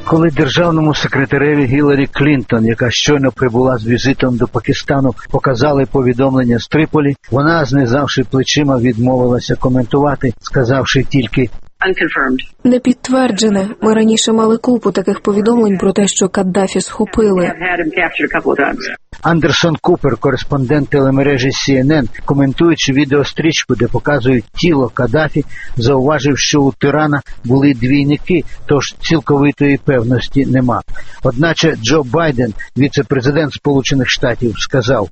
Коли державному секретареві Гіларі Клінтон, яка щойно прибула з візитом до Пакистану, показали повідомлення з Триполі, вона, знизавши плечима, відмовилася коментувати, сказавши тільки «Не підтверджене. Ми раніше мали купу таких повідомлень про те, що Каддафі схопили». Андерсон Купер, кореспондент телемережі CNN, коментуючи відеострічку, де показують тіло Каддафі, зауважив, що у тирана були двійники, тож цілковитої певності нема. Одначе Джо Байден, віце-президент Сполучених Штатів, сказав: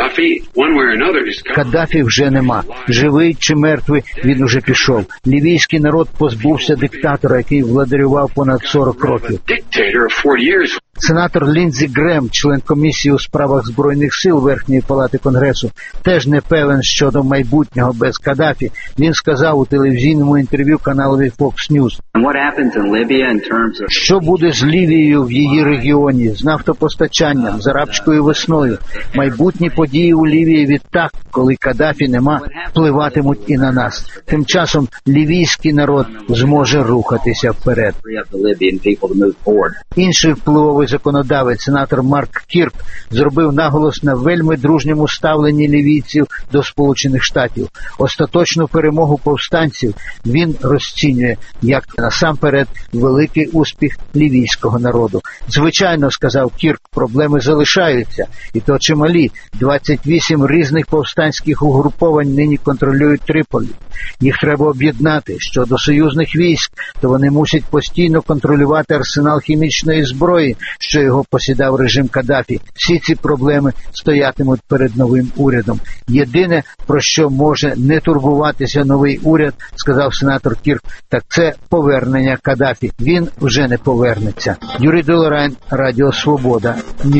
«Каддафі вже нема. Живий чи мертвий, він уже пішов. Лівійський народ позбувся диктатора, який владарював понад 40 років». Сенатор Ліндзі Грем, член комісії у справах Збройних сил Верхньої палати Конгресу, теж не певен щодо майбутнього без Каддафі. Він сказав у телевізійному інтерв'ю каналові Fox News: «Що буде з Лівією в її регіоні, з нафтопостачанням, з арабською весною? Майбутні події у Лівії відтак, коли Каддафі нема, впливатимуть і на нас. Тим часом лівійський народ зможе рухатися вперед». Інший впливовий законодавець, сенатор Марк Кірк, зробив наголос на вельми дружньому ставленні лівійців до Сполучених Штатів. Остаточну перемогу повстанців він розцінює як насамперед великий успіх лівійського народу. «Звичайно, – сказав Кірк, – проблеми залишаються, і то чималі. 28 різних повстанських угруповань нині контролюють Триполі. Їх треба об'єднати. Щодо союзних військ, то вони мусять постійно контролювати арсенал хімічної зброї, що його посідав режим Каддафі. Всі ці проблеми стоятимуть перед новим урядом. Єдине, про що може не турбуватися новий уряд, – сказав сенатор Кірк, – так це повернення Каддафі. Він вже не повернеться». Юрій Долорайн, Радіо Свобода.